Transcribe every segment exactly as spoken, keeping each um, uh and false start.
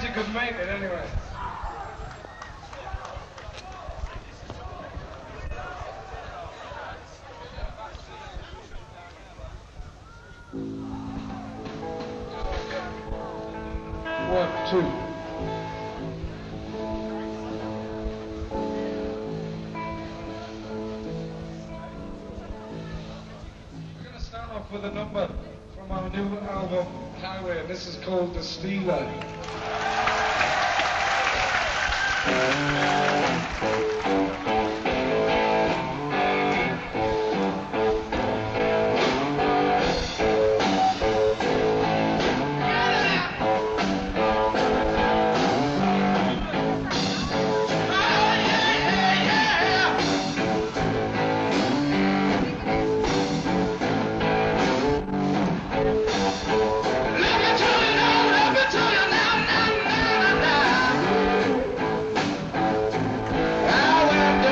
you could make it anyway. One, two. We're going to start off with a number from our new album, Highway, and this is called The Stealer. I went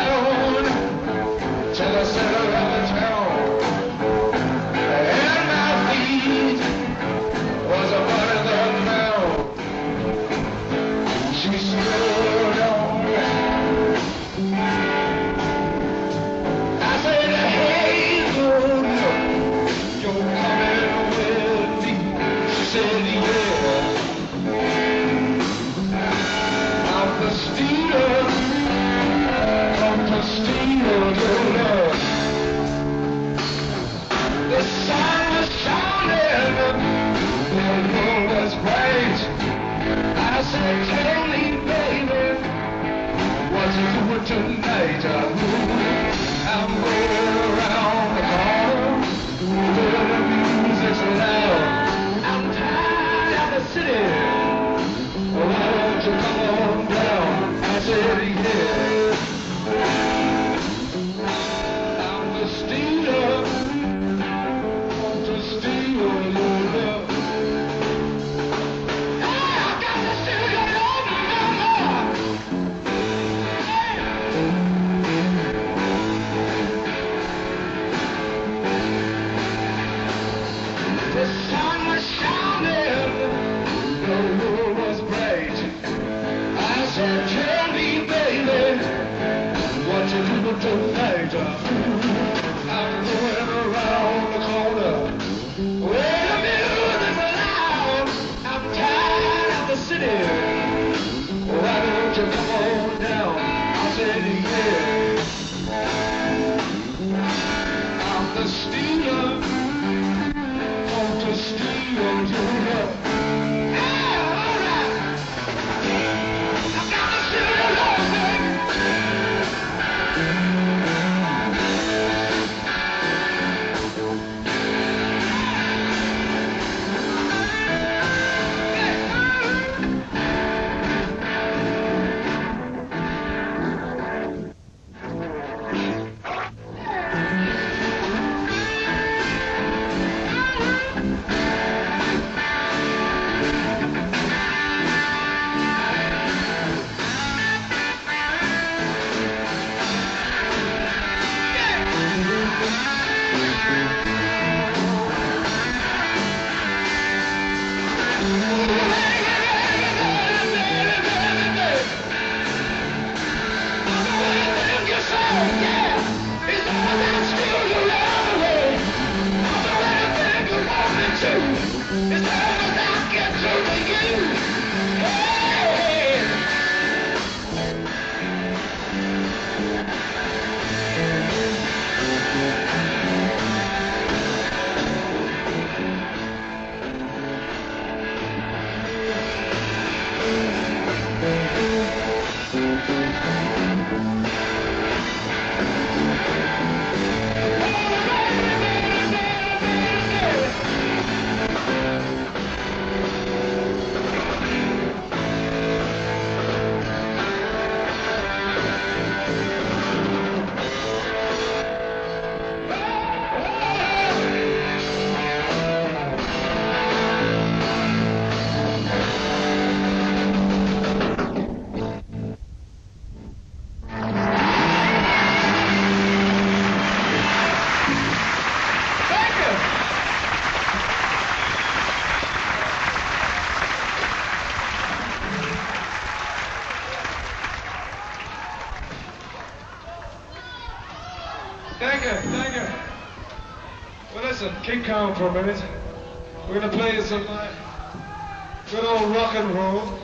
Thank you, thank you. Well, listen, keep calm for a minute. We're gonna play you some uh, good old rock and roll.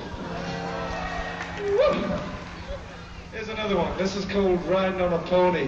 Woo. Here's another one. This is called Riding on a Pony.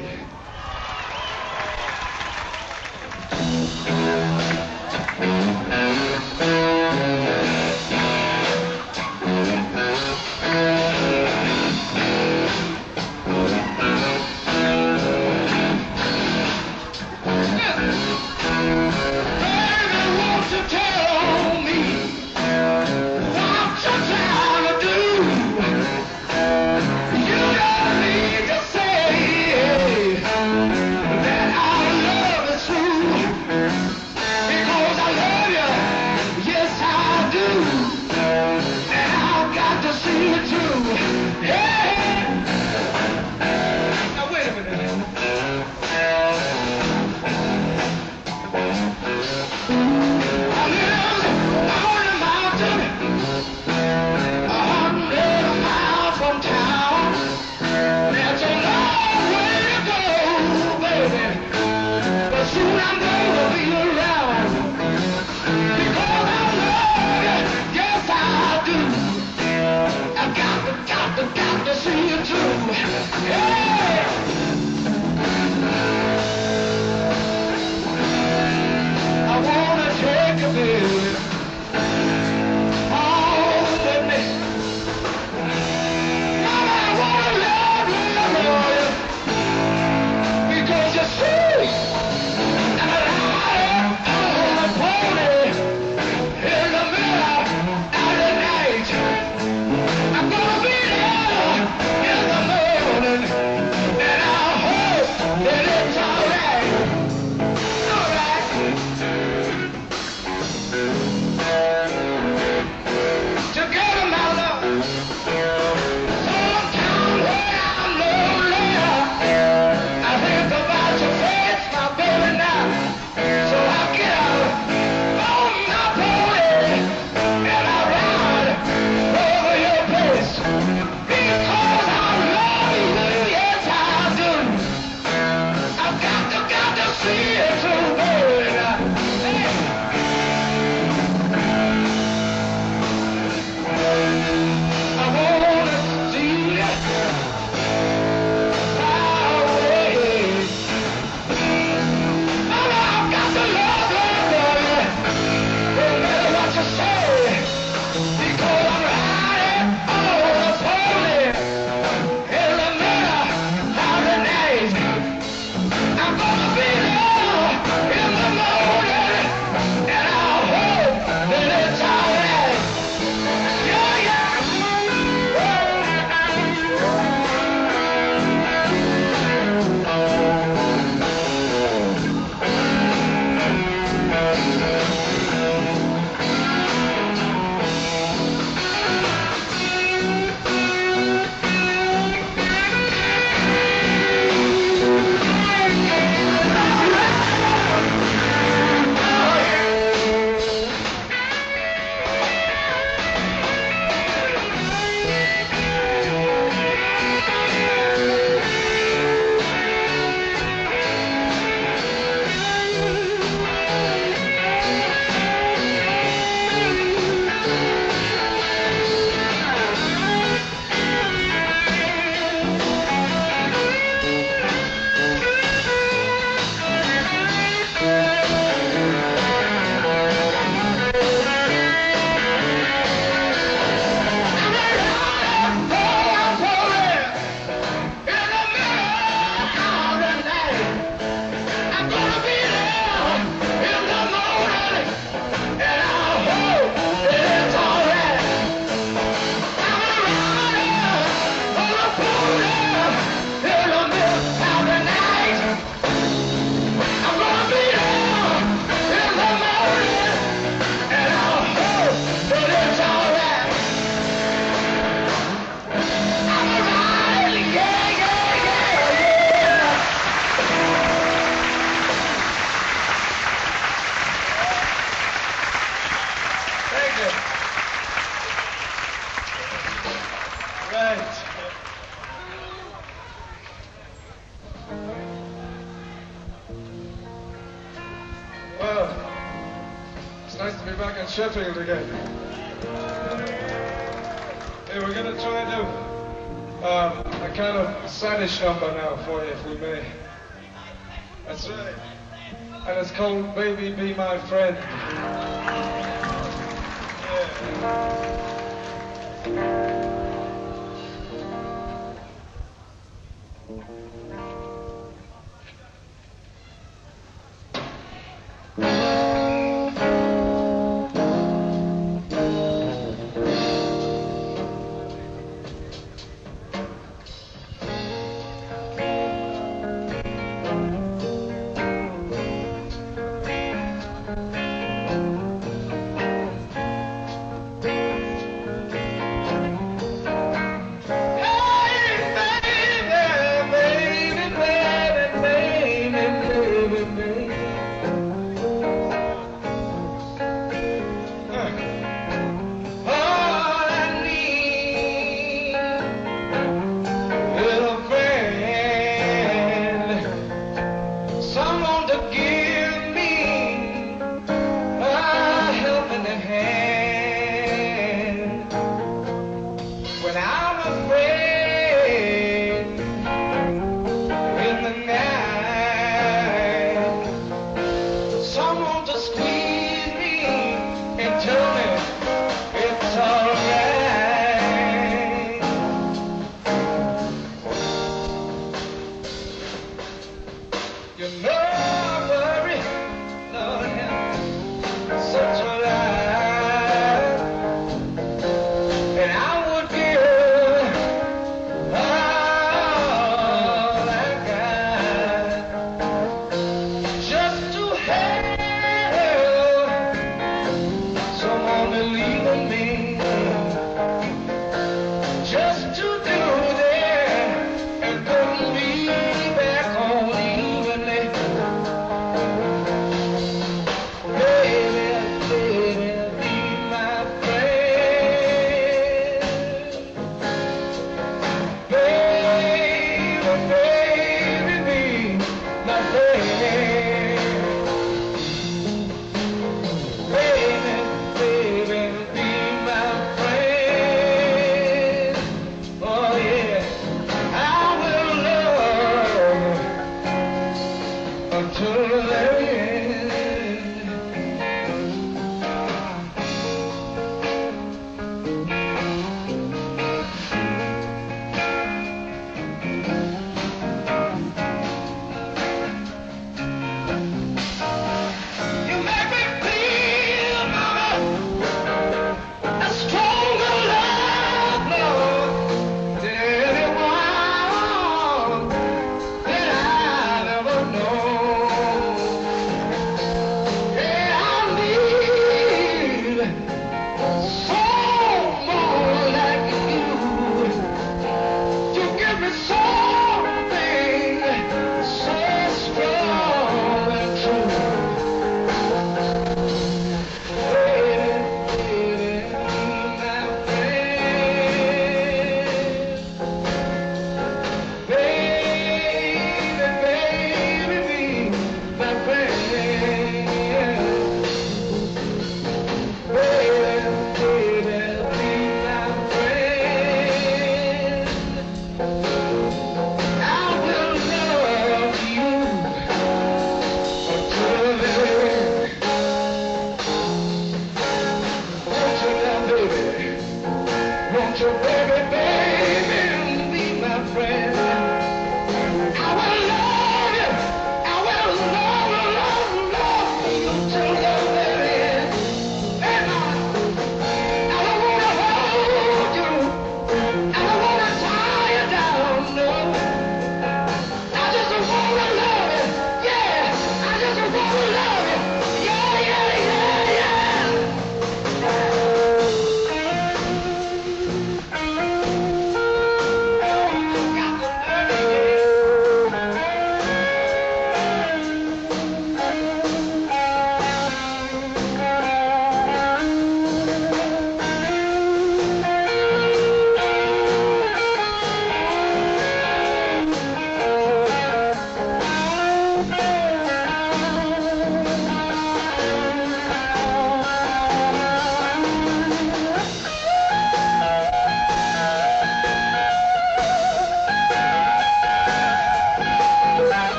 be back in Sheffield again. Hey, we're gonna try and do um, a kind of saddish number now for you, if we may. That's right. And it's called Baby Be My Friend. Yeah.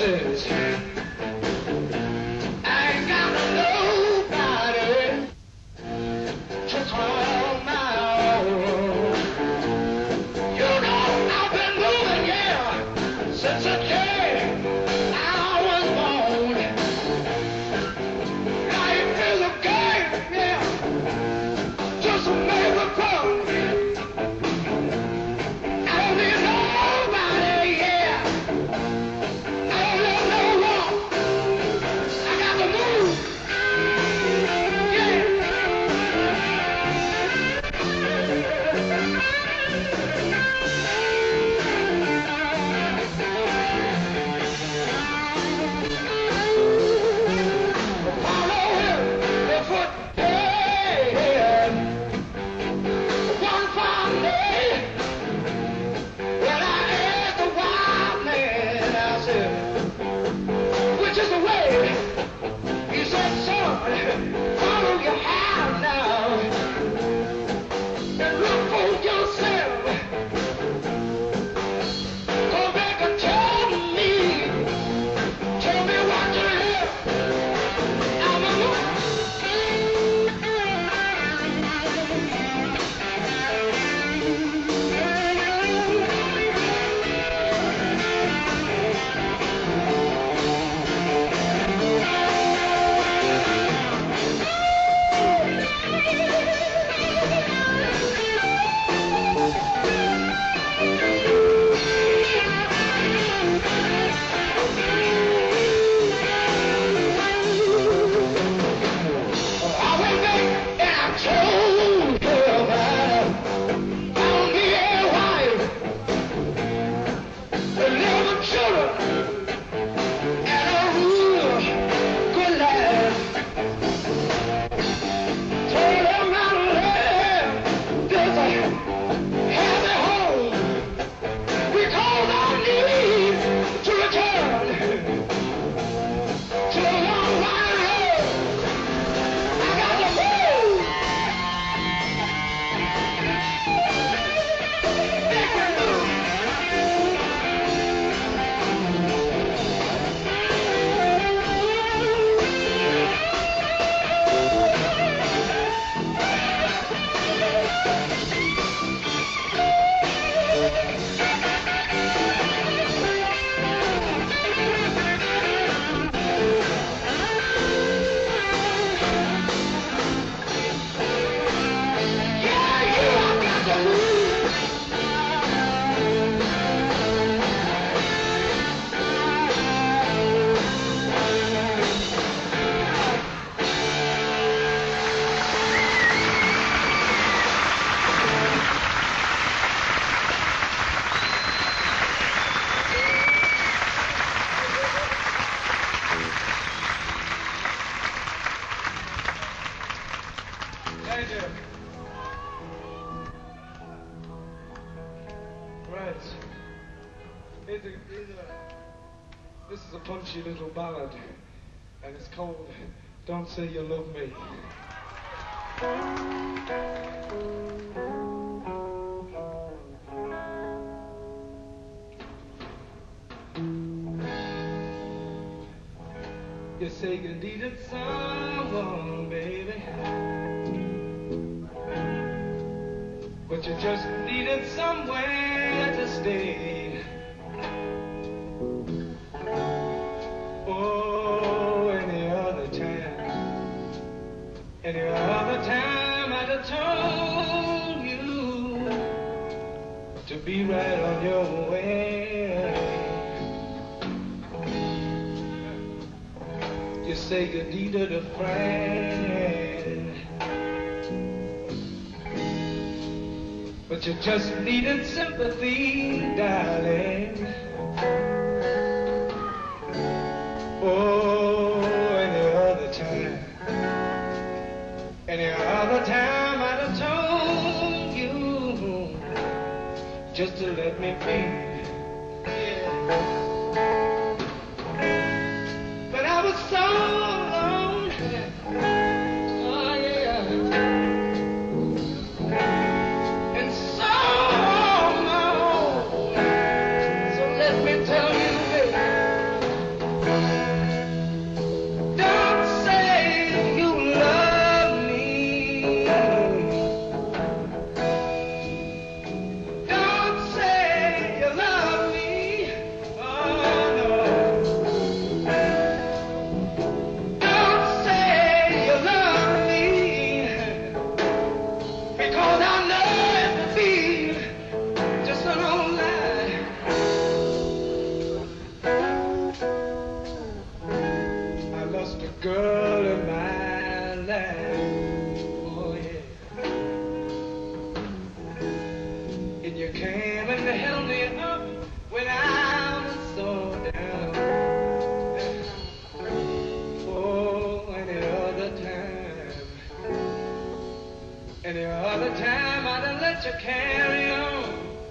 says, I ain't got nobody to call my own. You know, I've been moving, yeah, since the day I was born. Life is a game, yeah, just a make a fun. I don't need nobody, yeah. I don't know no wrong. I got to move, yeah. Follow him, the footpad. One fine day, when I asked the wild man, I said, which is the way? He said, son, follow your heart now and look for yourself. Go back and tell me, tell me what you hear. I'm a I went back and I told her that I found me a wife, eleven children, and a real good life. Told her not to let this happy home because I need to return to a long wide road. I got to move. Make me move. Yeah, you I got to move. Thank you. Right. Here's a, here's a, this is a punchy little ballad, and it's called Don't Say You Love Me. You say you needed someone, baby, but you just needed somewhere to stay. Oh, any other time, any other time I'd have told you to be right on your way. You say you needed a friend, but you just needed sympathy, darling. Oh, any other time, any other time I'd have told you just to let me be. Yeah. But I was so alone. Oh, yeah. And so on my own. So let me tell you, baby, girl in my life. Oh yeah. And you came and held me up when I was so down. Oh, any other time, any other time I'd have let you carry on.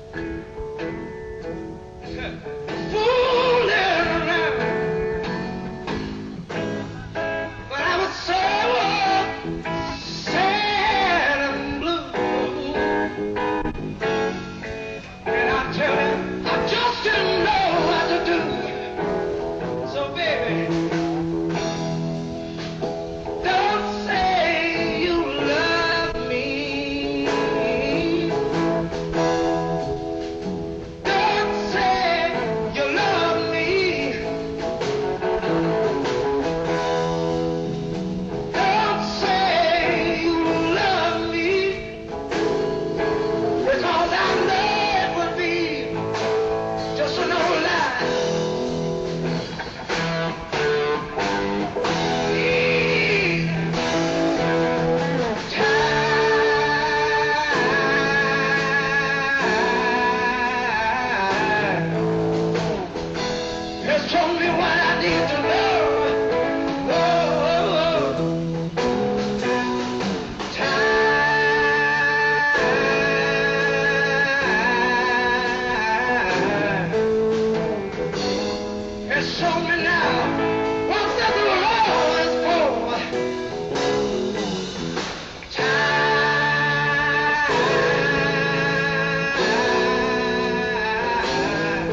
Fooling around. But I was so sad and blue. And I tell you, I just didn't know what to do. So baby, don't say you love me. Don't say you love me. Don't say you love me. Because I know it would be just an old lie. Time has told me what I need to know. Oh, oh, oh. Time has shown me now what the law is for. Time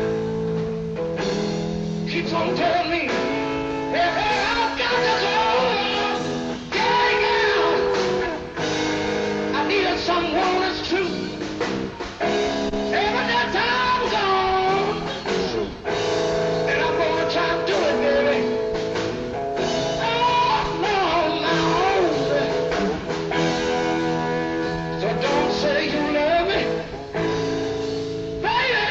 keeps on telling me, hey, hey, I've got this old gang out. I needed someone that's true. Every that time's gone, and I'm gonna try to do it, baby. Oh, no, my own. So don't say you love me, baby.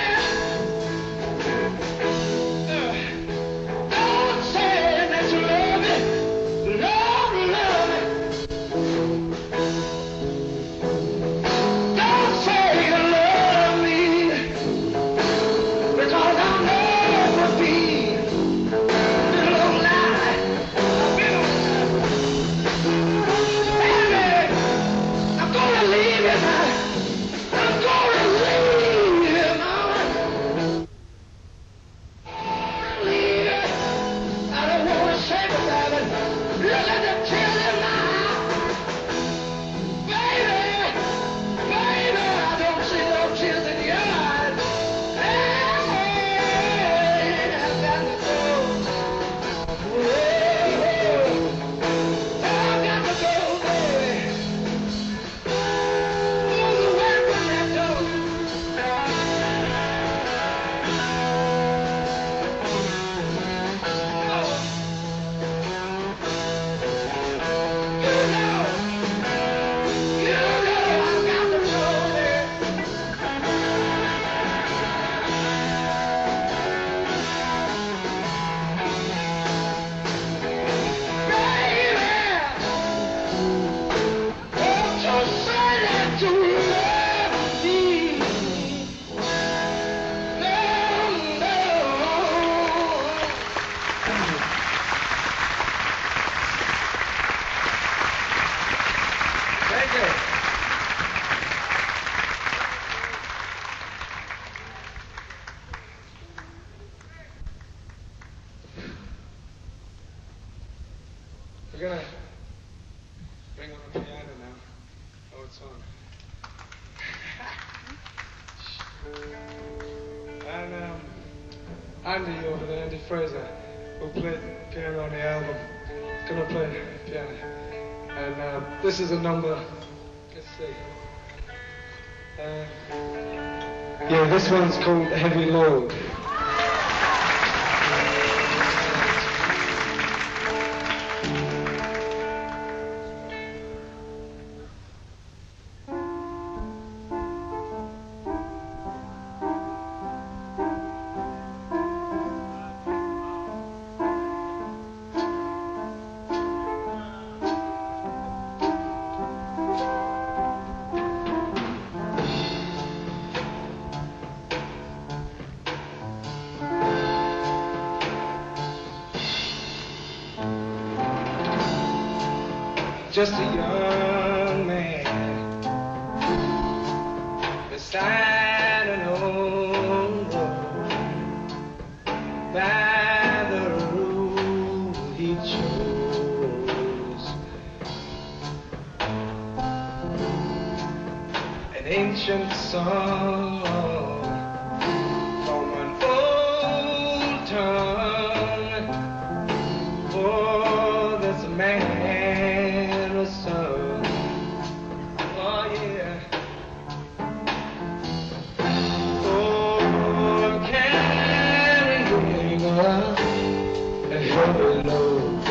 Uh, Don't say that you love me, love, love me. Don't say you love me, because I know it would be a little lie, a little lie. Baby, I'm gonna leave you now. I'm gonna leave you now. Leave you. I don't wanna say about it. Look at the tears in my eyes. Baby, baby, I don't see no tears in your eyes. Hey, I've got to go. Whoa, I've got to go, baby. Move away from that door. You know, you know I've got to go, baby. Baby, won't you say that you love me? No, no. Thank you. We're gonna bring on the piano now. Oh, it's on. And um, Andy over there, Andy Fraser, who played piano on the album, is gonna play piano. And um, this is a number. Let's see. Uh, yeah, this one's called Heavy Load. just a young man beside an old road. By the road he chose, an ancient song from an old tongue. Oh, this man was sung. Oh yeah. Oh, I'm carrying a heavy load.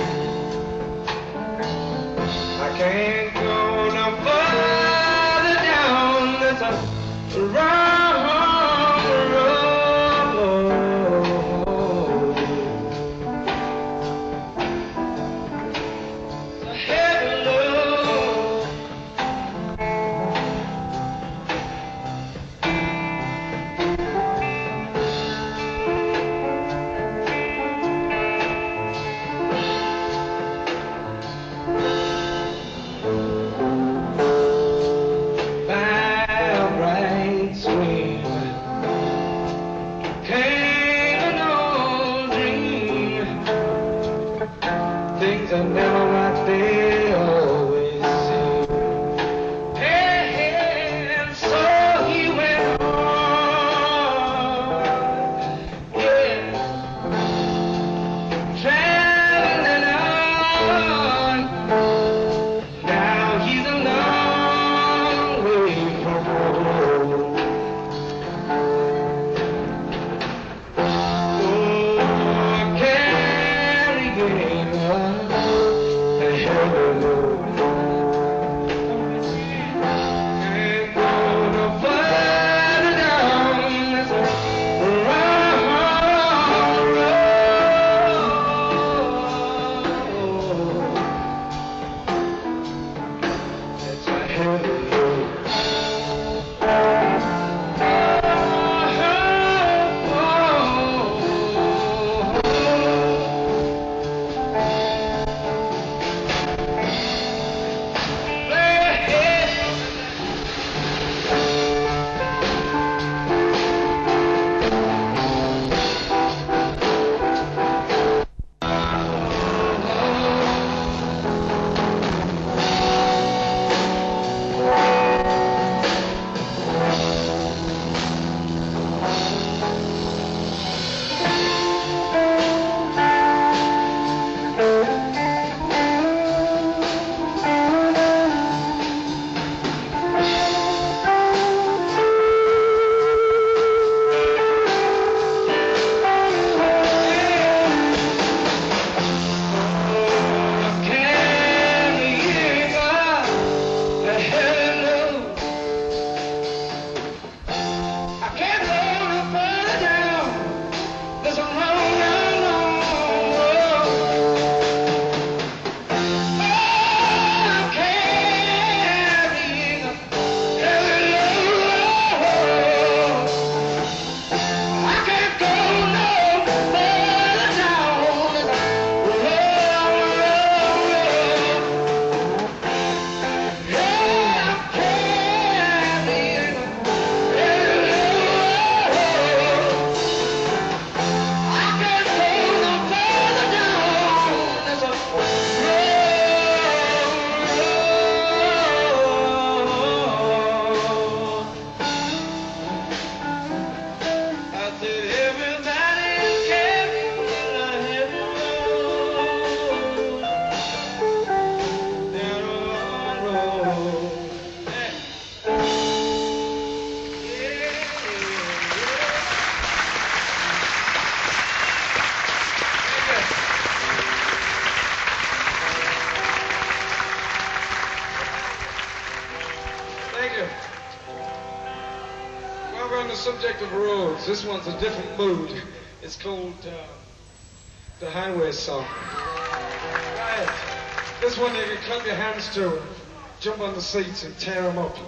I can't go no further down this wrong road. It's a heavy load. By a bright stream came an old dream. Things are never like they always seem. And so he went on, yeah, traveling on. Now he's a long way from home. Oh, carrying a heavy load. Can't go no further down this wrong road. It's a heavy load. Thank you. Well, we're on the subject of roads. This one's a different mood. It's called uh, the Highway Song. Right. This one you can clap your hands to, jump on the seats and tear them up.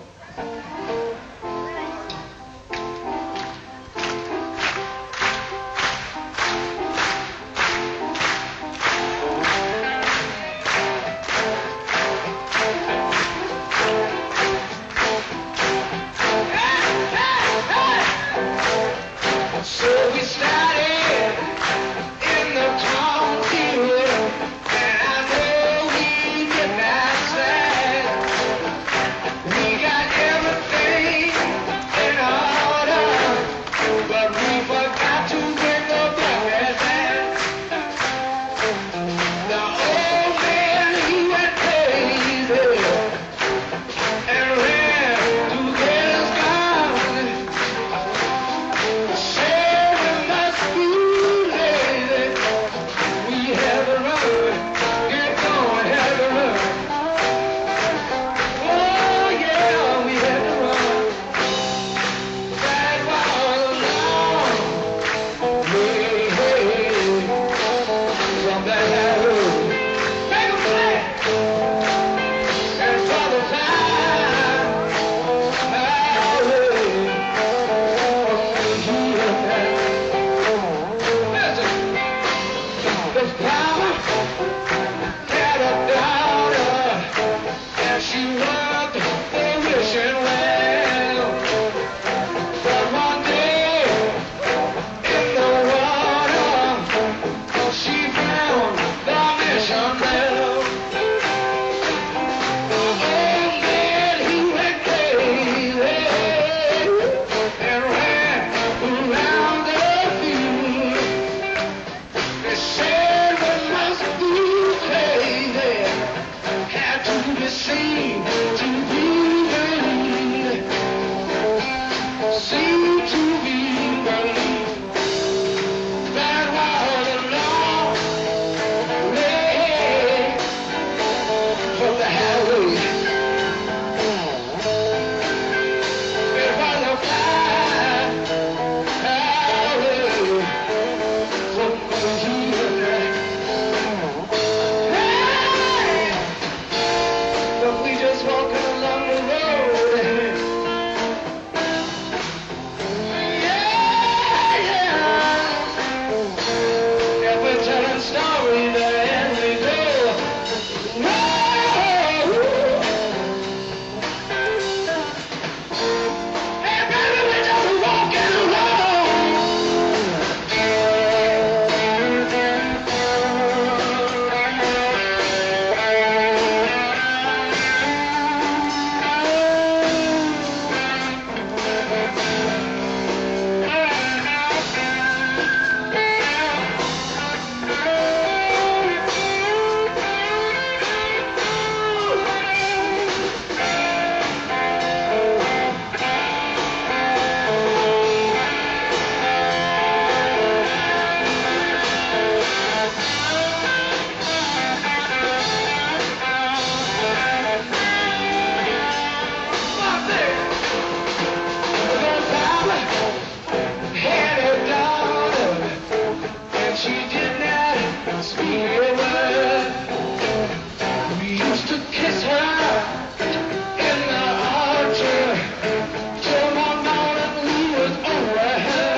speak a word. We used to kiss her in the orchard till my morning we was over her.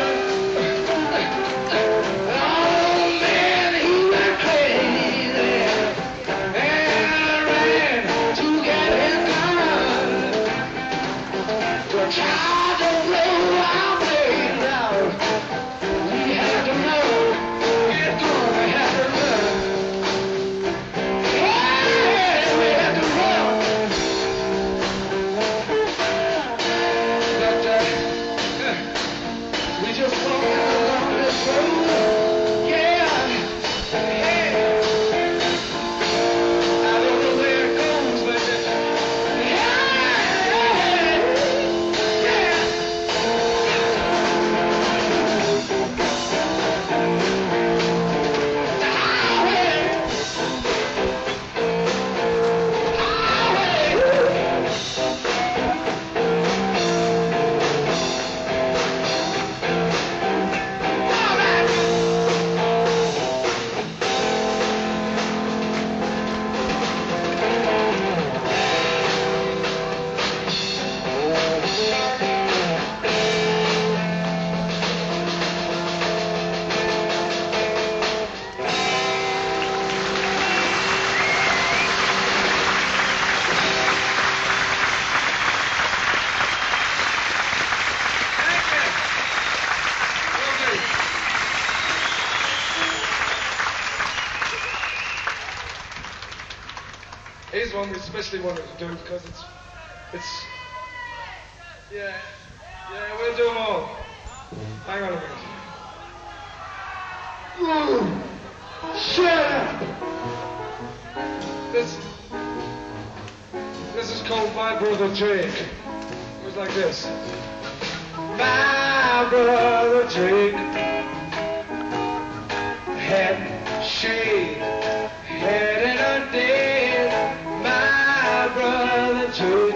Oh man, he went crazy and ran to get his gun to try to blow our brains out. We had to know it's gonna happen. Hey, we had to run. But uh, we just walked along this road. Yeah. Hey. I don't know where it goes, but uh, yeah. Yeah. The highway. Here's one we especially wanted to do because it's, it's, yeah, yeah, we'll do them all. Hang on a minute. Ooh, shut up. This, this is called My Brother Jake. It was like this. My brother Jake had shaved head in a day. My brother Jake,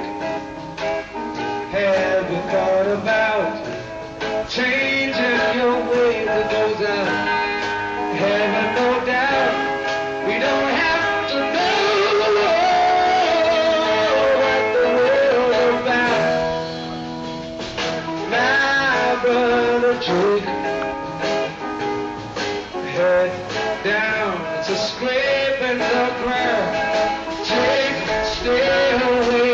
have you thought about changing your ways? It goes out, having no doubt. We don't have to know what the world's about. My brother Jake, head down, it's a scraping the ground. Jake, stay away.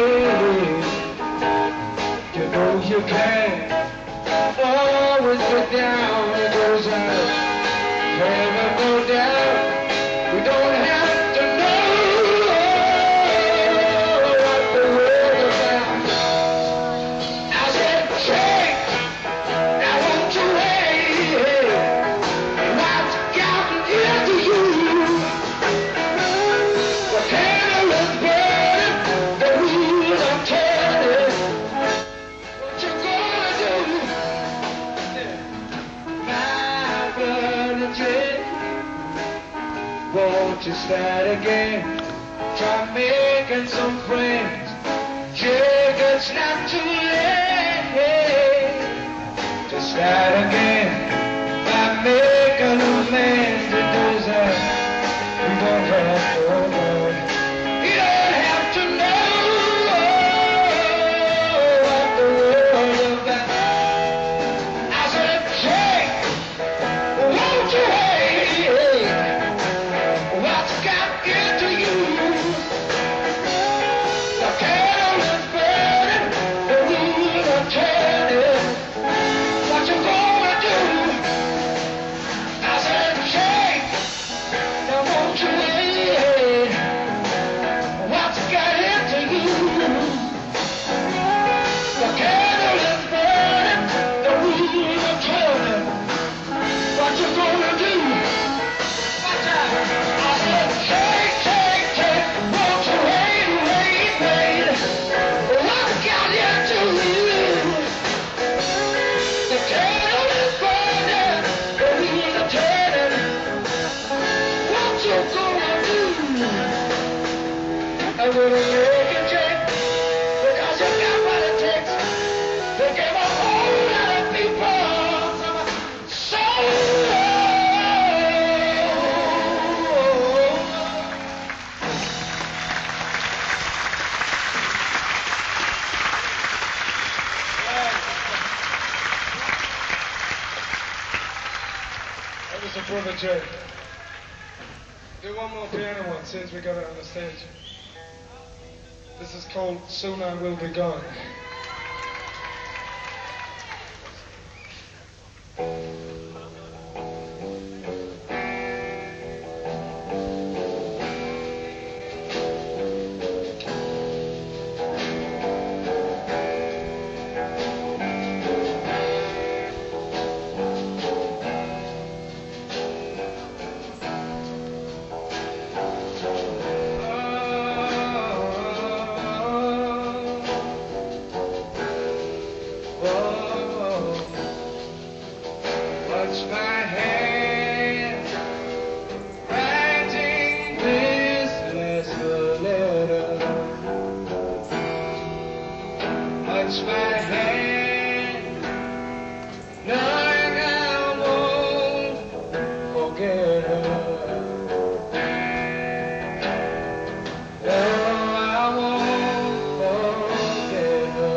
You know you can't always get down. It goes out, having no doubt. We don't have to know what the world is about. I said, Jake, now won't you wait? What's gotten into you? The candle is burning, the wheels are turning. What you gonna do? My brother Jake, won't you start again? Try making some friends. Jake, it's not too late to start again by making amends. It goes out. We don't have to know. You don't have to know what the world's about. I said, Jake, won't you wait? What's got into you? The candle is burning, the wheels are turning. What you gonna do? I said, Jake, now won't you wait? What's got into you? The candle is burning, the wheels are turning. What you gonna do? Watch out! I said, Jake, Jake, Jake, won't you wait, wait, wait? What's got into you? The candle is burning, the wheels are turning. What you gonna do? I wouldn't make it, Jake, because you got what it takes. They gave a whole lot of people some soul. Trey. Do one more piano one since we got it on the stage. This is called Soon I Will Be Gone. Touch my hand, writing this last letter. Touch my hand, knowing I won't forget her. No, I won't forget her.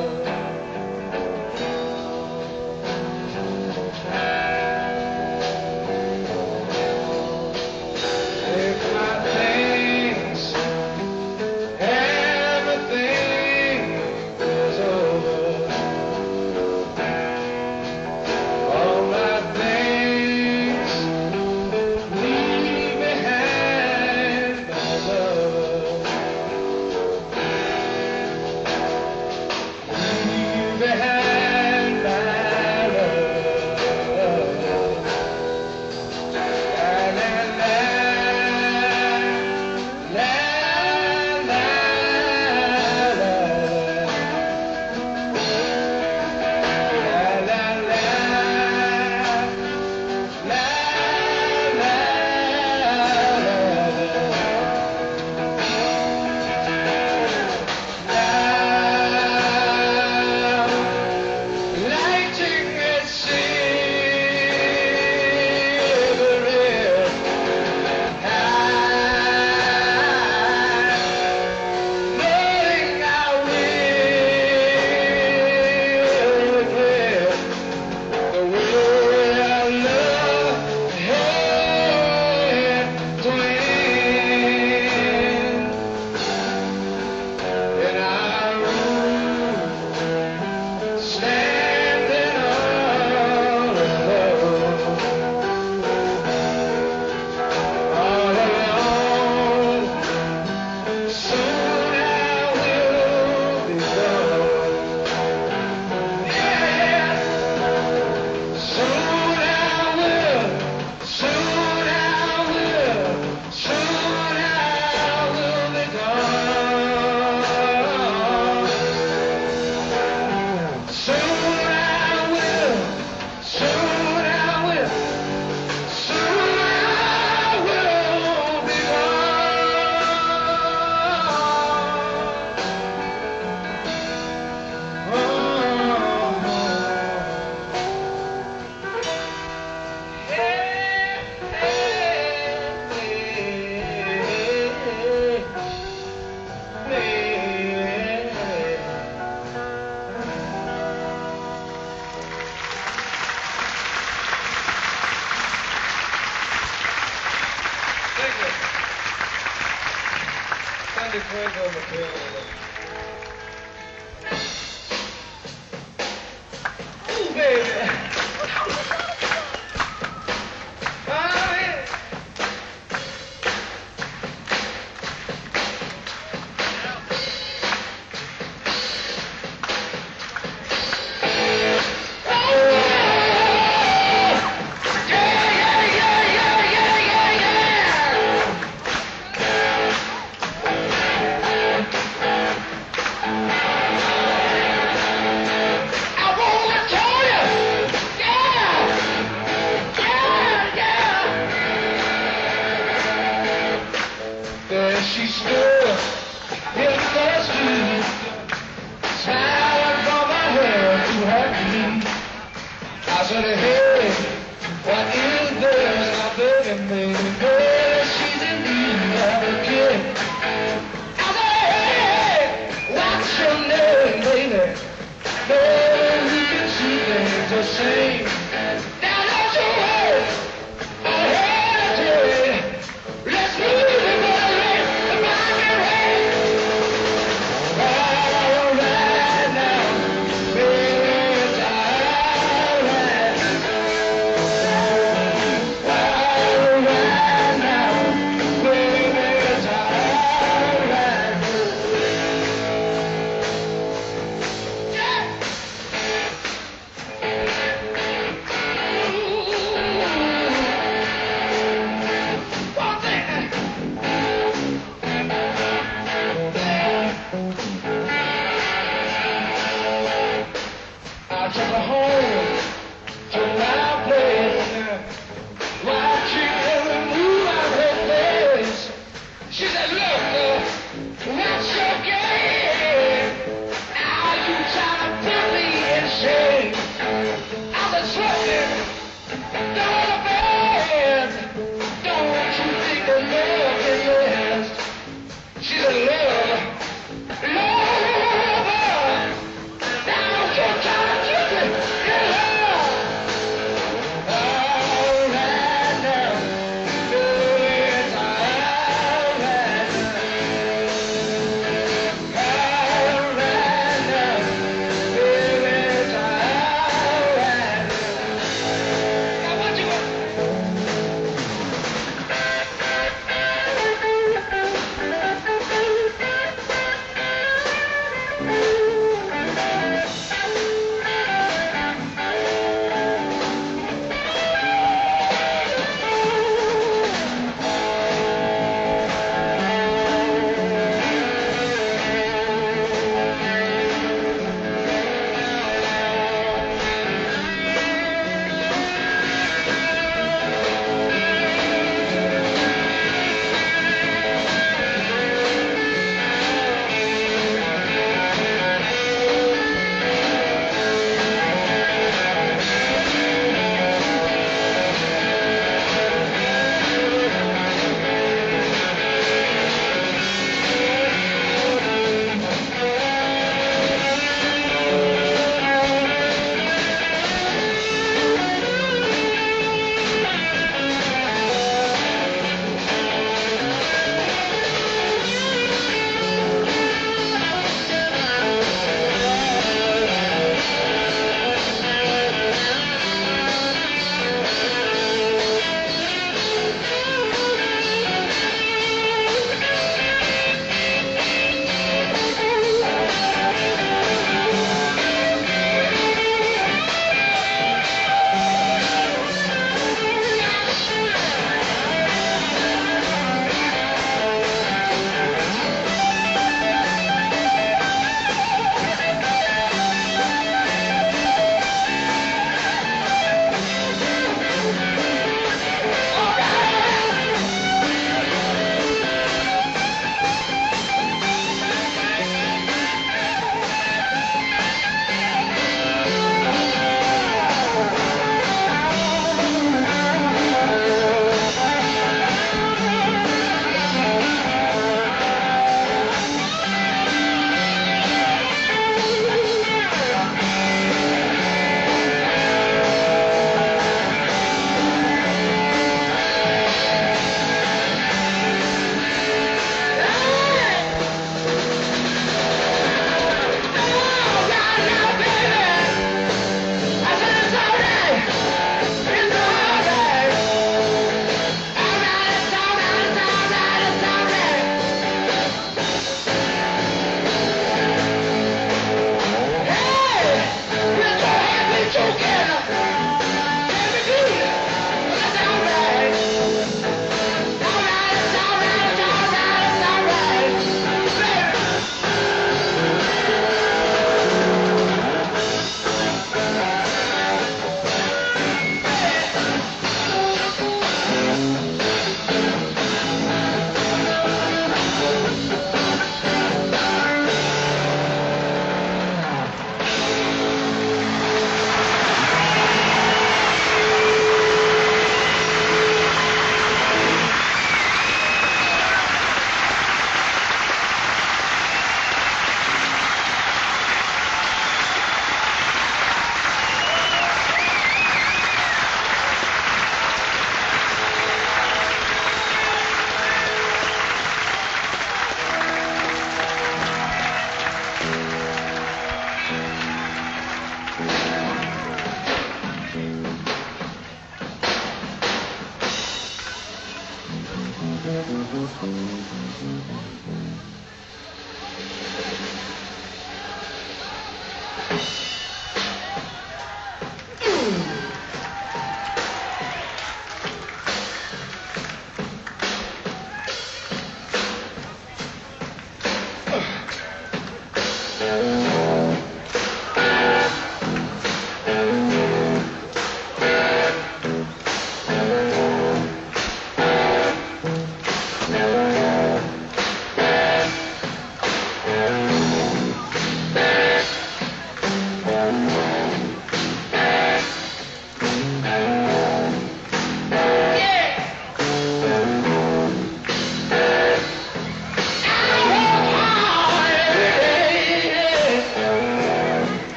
Sandy Craig on the piano. Ooh, baby. Oh, yeah. There she stood in the street, smiling from my head to her feet. I said, hey, what is this? My baby made me know she's in need of a kid. I said, hey, what's your name, baby? Baby, we can see things the same. Now don't you worry, oh, hey.